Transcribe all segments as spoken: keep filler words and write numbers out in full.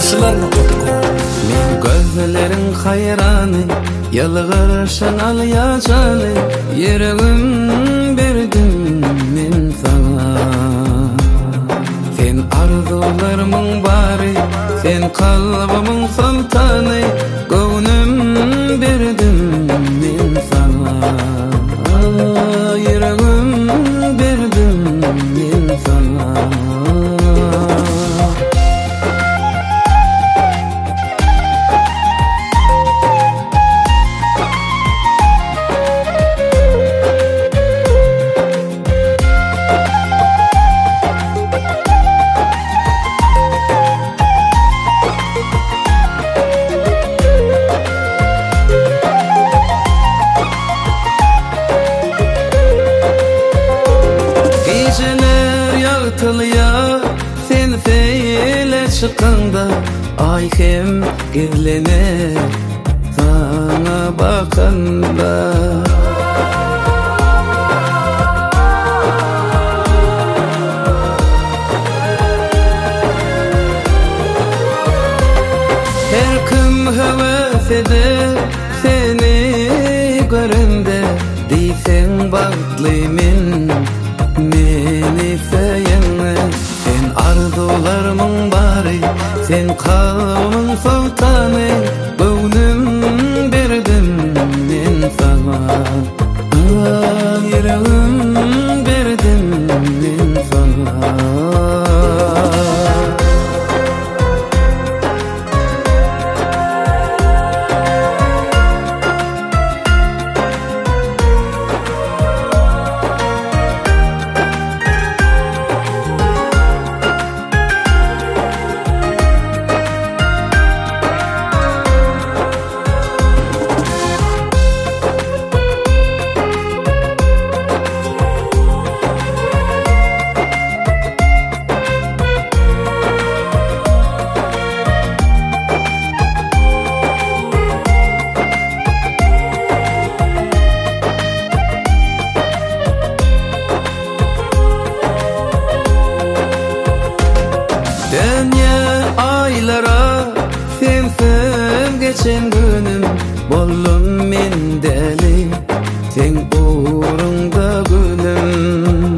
Şularını tutku Men gözlerin hayranı Yalvarışın al ya canı Yüreğim berdim men sana Sen arzularımın bari Sen kalbimin sultanı Gönlüm berdim men sana Yüreğim berdim men sana Geceler yağtılıyor sen feyle çıkanda Ay hem gizlenir sana bakanda Her kim heves eder seni görende Deysen baktlıyım meni sayene Sen arzularımın bari Sen kalbimin sultanı Gönlüm berdim men sana Yüreğim berdim men sana Dünya aylara sensiz geçen günüm Bollum men deli sen uğrunda gülüm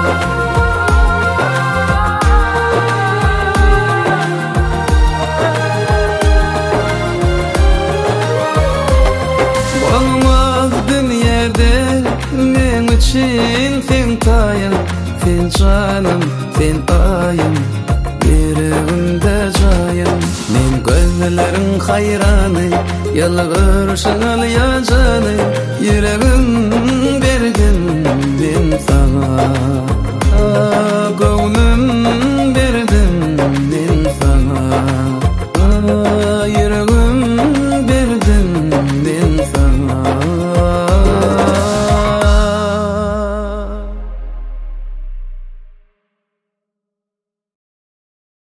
Olmaz dünyada men için sen tayım Sen canım sen ayım Yüreğimde cayım Men gözlerin hayranı Yalvarışın al ya canı Yüreğim berdim ben sana Gönlüm